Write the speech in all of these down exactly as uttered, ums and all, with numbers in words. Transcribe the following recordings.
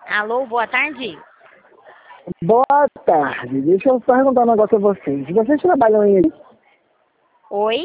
Alô, boa tarde? Boa tarde. Deixa eu perguntar um negócio a vocês. Vocês trabalham em equipe? Oi?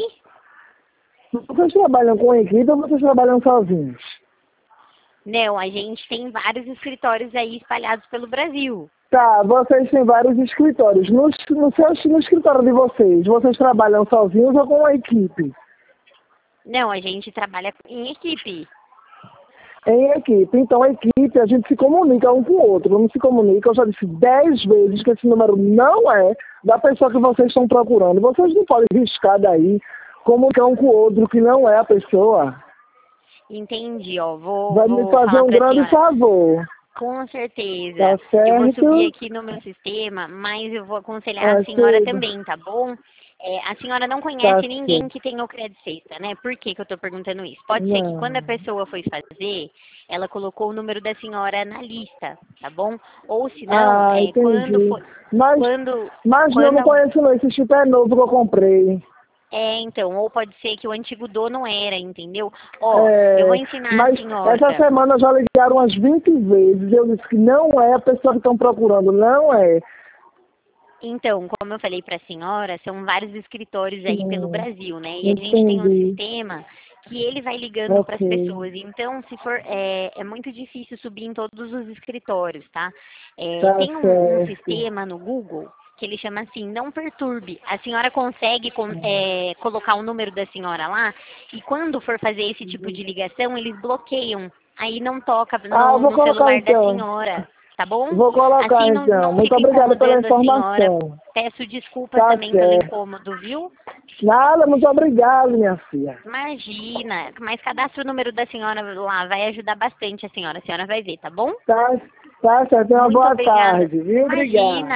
Vocês trabalham com equipe ou vocês trabalham sozinhos? Não, a gente tem vários escritórios aí espalhados pelo Brasil. Tá, vocês têm vários escritórios. No, no, seu, no escritório de vocês, vocês trabalham sozinhos ou com a equipe? Não, a gente trabalha em equipe. Em equipe. Então, a equipe, a gente se comunica um com o outro. Não se comunica. Eu já disse dez vezes que esse número não é da pessoa que vocês estão procurando. Vocês não podem riscar daí, comunicar um com o outro que não é a pessoa. Entendi, ó. Vou, Vai vou me fazer falar um pra grande senhora. favor. Com certeza. Tá Eu vou certo? subir aqui no meu sistema, mas eu vou aconselhar É a senhora tudo. também, tá bom? É, a senhora não Tá conhece ninguém certo. que tenha o crédito sexta, né? Por que que eu tô perguntando isso? Pode ser que quando a Não. pessoa foi fazer, ela colocou o número da senhora na lista, tá bom? Ou se não, Ah, é, quando entendi. foi, Mas, quando, mas eu quando, não conheço não. Esse chip é novo que eu comprei. é, então, ou pode ser que o antigo dono era, entendeu? Ó, eu vou É, ensinar a mas essa senhora. semana já ligaram umas vinte vezes. Eu disse que não é a pessoa que estão procurando. Não é. Então, como eu falei para a senhora, são vários escritórios aí pelo Hum, Brasil, né? E a gente tem um entendi. sistema que ele vai ligando para as Ok. pessoas. Então, se for, é, é muito difícil subir em todos os escritórios, tá? É, Tá tem um, um certo. sistema no Google que ele chama assim, não perturbe. A senhora consegue com- é, colocar o número da senhora lá e quando for fazer esse tipo de ligação, eles bloqueiam. Aí não toca Ah, eu no, vou no colocar celular da então. senhora, tá bom? Vou colocar Assim não, então. não Muito fica obrigado pela incomodando a senhora. informação. Peço desculpas Tá também pelo certo. incômodo, viu? Nada, muito obrigado, minha filha. Imagina, mas cadastre o número da senhora lá, vai ajudar bastante a senhora. A senhora vai ver, tá bom? Tá, tá certo. Tenha uma Muito boa obrigada. tarde, viu? Obrigado. Imagina.